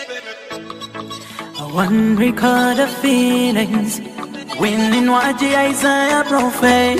One record of feelings, winning what Isaiah prophet.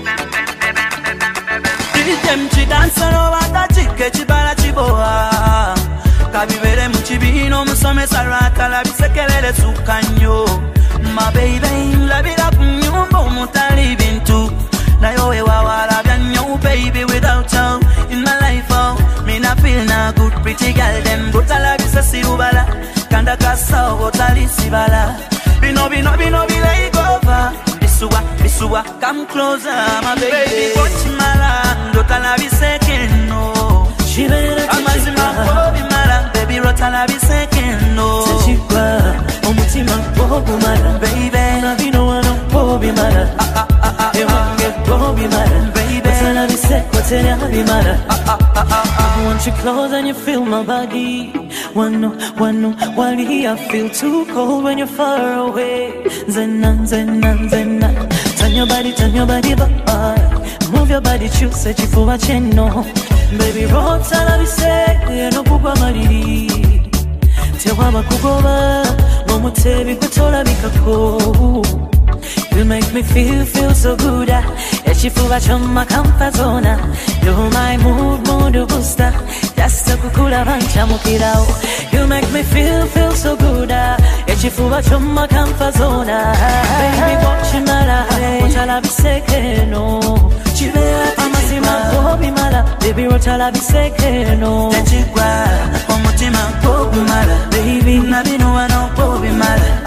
Them chi dancer over chike chibala chiboa. Kabibere muchibino musome sarata la bisekelele sukanyo. My baby, love it up nyumba mutali bintu. Na yowe wawala ganyo baby without you in my life oh. Me na feel na good pretty girl them butala bisa sirubala. Kanda kasa wotali sibala. Bino like over. Bisuwa, come closer, my baby. Watch my land, rotala second no. Amazima bobi mala, baby rotala second no. Chipa, omutima bobi mala, baby. Nabino wano bobi mala. Ewange bobi mala, baby. Rotala second mala. I want you close and you feel my body. One, wali, I feel too cold when you're far away. Zena. Turn your body, back. Move your body, choose, set you for a channel. Baby, rocks, I'll be say, no pupa mariri. Tewaba kugoba, momo tebi kutola bikako. You make me feel so good. Yes, you feel from my comfort zone. You're my mood booster. Just a kukula vancha mukirao. You make me feel so good. Yes, you feel from my comfort zone. Baby, watch my life. What I'll be second, no. Amazima bobi mala. Baby, what I'll be second, no. Let you cry. Omutima bobi mala. Baby, nabino wano bobi mala.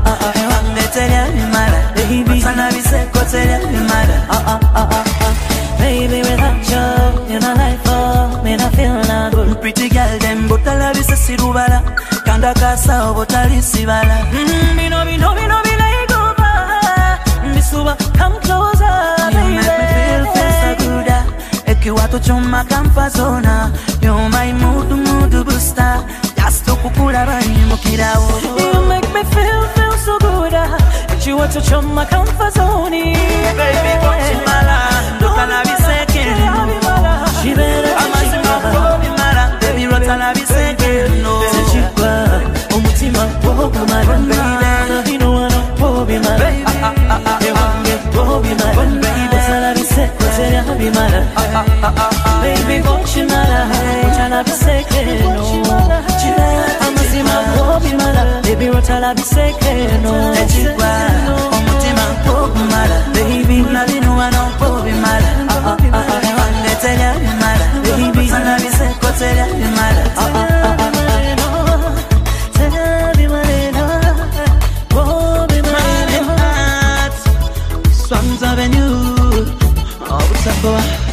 Baby, baby, without you in my life, oh, me not feel not good. Pretty girl, them botala bisa sirubala. Kanda kasa botali sibala. Bino like over. Bisuwa, come closer, baby. You make me feel so good. Ekiwa to choma comfort zone. You're my mood booster. Just to kukula bani mukirao. You make me feel so good. You want to show my comfort zone. Baby, watch my land. Rotala be second. She better. Amazima bobi mala. Baby, rotala be second. No. Chipa, omutima bobi mala. Baby, you know I don't bobi mala. Baby, bobi mala. Baby, rotala be second. Baby, watch my life. Rotala be second. Amazima bobi mala. Baby, rotala be second. Baby, nabino wano bobi mala. Wandetelia mala. Baby, sana bise kotelia mala. Swans Avenue. Oh, what's up, boy?